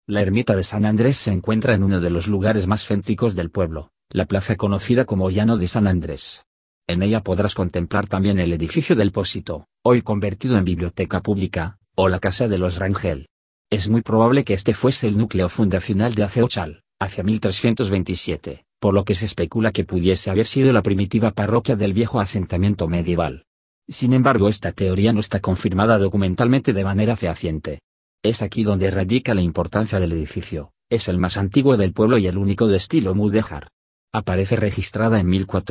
La ermita de San Andrés se encuentra en uno de los lugares más céntricos del pueblo, la plaza conocida como Llano de San Andrés. En ella podrás contemplar también el edificio del Pósito, hoy convertido en biblioteca pública, o la casa de los Rangel. Es muy probable que este fuese el núcleo fundacional de Aceuchal, hacia 1327, por lo que se especula que pudiese haber sido la primitiva parroquia del viejo asentamiento medieval. Sin embargo, esta teoría no está confirmada documentalmente de manera fehaciente. Es aquí donde radica la importancia del edificio. Es el más antiguo del pueblo y el único de estilo mudéjar. Aparece registrada en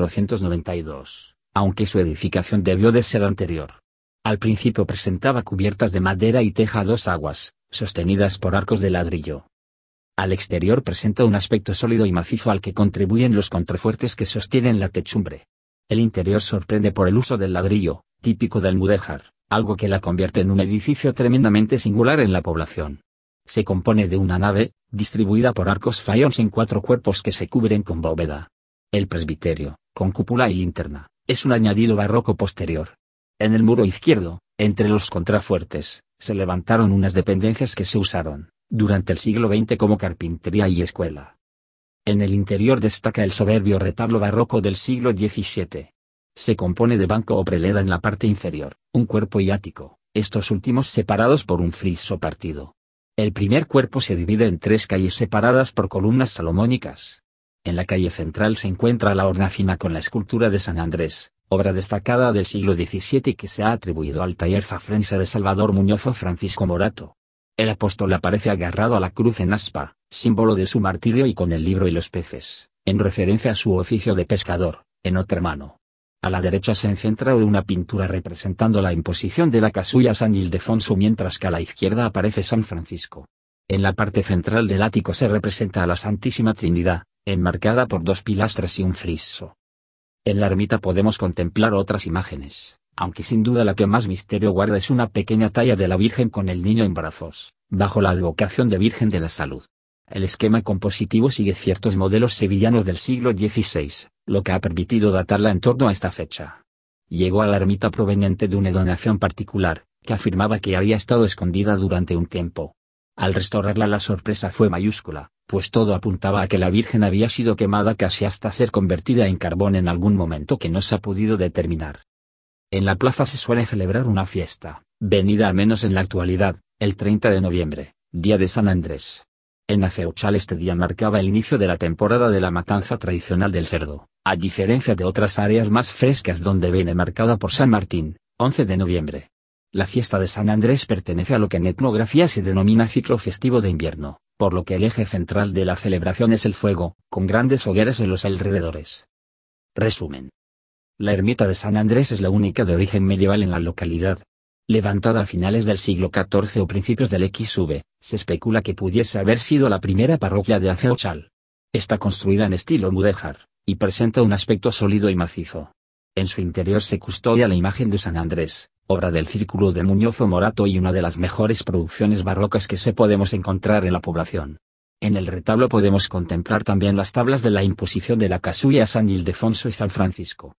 1492, aunque su edificación debió de ser anterior. Al principio presentaba cubiertas de madera y teja a dos aguas, sostenidas por arcos de ladrillo. Al exterior presenta un aspecto sólido y macizo al que contribuyen los contrafuertes que sostienen la techumbre. El interior sorprende por el uso del ladrillo, típico del mudéjar, algo que la convierte en un edificio tremendamente singular en la población. Se compone de una nave, distribuida por arcos fajones en 4 cuerpos que se cubren con bóveda. El presbiterio, con cúpula y linterna, es un añadido barroco posterior. En el muro izquierdo, entre los contrafuertes, se levantaron unas dependencias que se usaron, durante el siglo XX como carpintería y escuela. En el interior destaca el soberbio retablo barroco del siglo XVII. Se compone de banco o preleda en la parte inferior, un cuerpo y ático, estos últimos separados por un friso partido. El primer cuerpo se divide en 3 calles separadas por columnas salomónicas. En la calle central se encuentra la hornacina con la escultura de San Andrés, obra destacada del siglo XVII que se ha atribuido al taller zafrense de Salvador Muñoz o Francisco Morato. El apóstol aparece agarrado a la cruz en aspa, símbolo de su martirio, y con el libro y los peces, en referencia a su oficio de pescador, en otra mano. A la derecha se encuentra una pintura representando la imposición de la casulla a San Ildefonso, mientras que a la izquierda aparece San Francisco. En la parte central del ático se representa a la Santísima Trinidad, enmarcada por 2 pilastras y un friso. En la ermita podemos contemplar otras imágenes, aunque sin duda la que más misterio guarda es una pequeña talla de la Virgen con el niño en brazos, bajo la advocación de Virgen de la Salud. El esquema compositivo sigue ciertos modelos sevillanos del siglo XVI, lo que ha permitido datarla en torno a esta fecha. Llegó a la ermita proveniente de una donación particular, que afirmaba que había estado escondida durante un tiempo. Al restaurarla la sorpresa fue mayúscula, pues todo apuntaba a que la Virgen había sido quemada casi hasta ser convertida en carbón en algún momento que no se ha podido determinar. En la plaza se suele celebrar una fiesta, venida al menos en la actualidad, el 30 de noviembre, día de San Andrés. En Aceuchal este día marcaba el inicio de la temporada de la matanza tradicional del cerdo, a diferencia de otras áreas más frescas donde viene marcada por San Martín, 11 de noviembre. La fiesta de San Andrés pertenece a lo que en etnografía se denomina ciclo festivo de invierno, por lo que el eje central de la celebración es el fuego, con grandes hogueras en los alrededores. Resumen. La ermita de San Andrés es la única de origen medieval en la localidad. Levantada a finales del siglo XIV o principios del XV, se especula que pudiese haber sido la primera parroquia de Aceuchal. Está construida en estilo mudéjar, y presenta un aspecto sólido y macizo. En su interior se custodia la imagen de San Andrés, obra del Círculo de Muñoz o Morato y una de las mejores producciones barrocas que se podemos encontrar en la población. En el retablo podemos contemplar también las tablas de la imposición de la casulla a San Ildefonso y San Francisco.